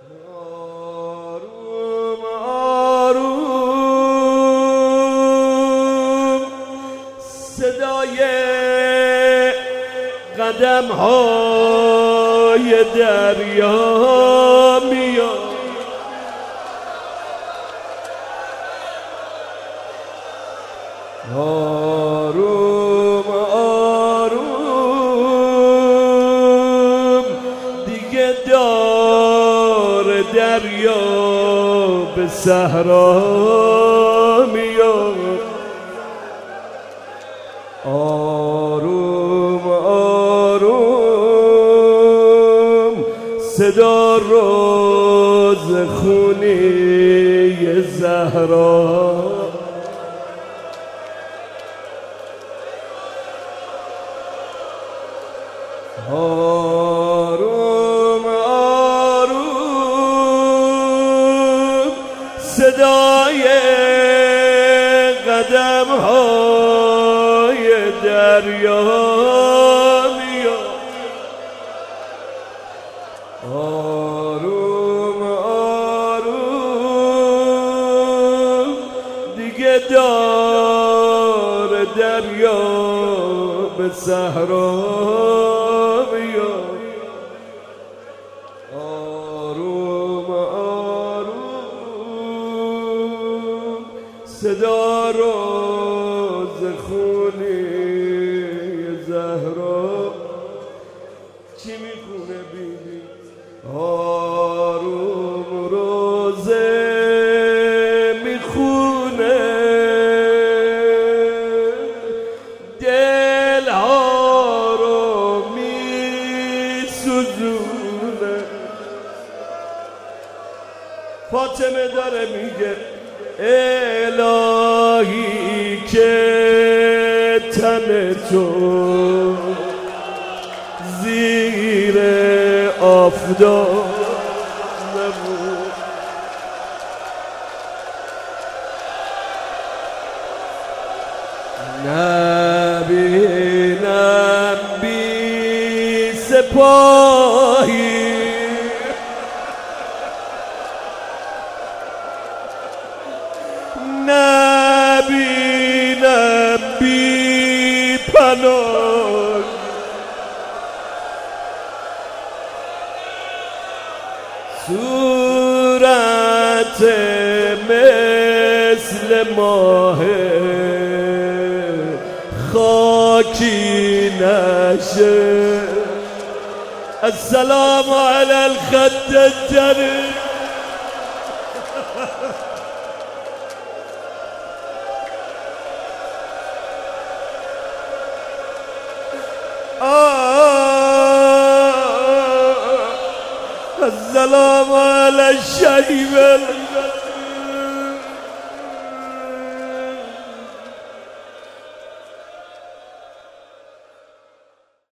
آروم آروم صدای قدم های دریا میاد، آروم آروم دیگه دار دریا به صحرا میاد، آروم آروم صدا روز خونی زهرا، آروم آروم صدای قدم های دریا میاد، آروم آروم دیگه دار دریا به صحرا میاد، آروم آروم صدا روز خونی زهرا چی میخونه بیبی، آروم روزه میخونه دلها رو میسوزونه، فاطمه داره میگه الهی که تن تو زیر آفتاب نبود، نبینم بی سپاهی نبینم بی پناه، صورت مثل ماه خاکی نشه، السلام علی الخد الجریح. السلام على الشيب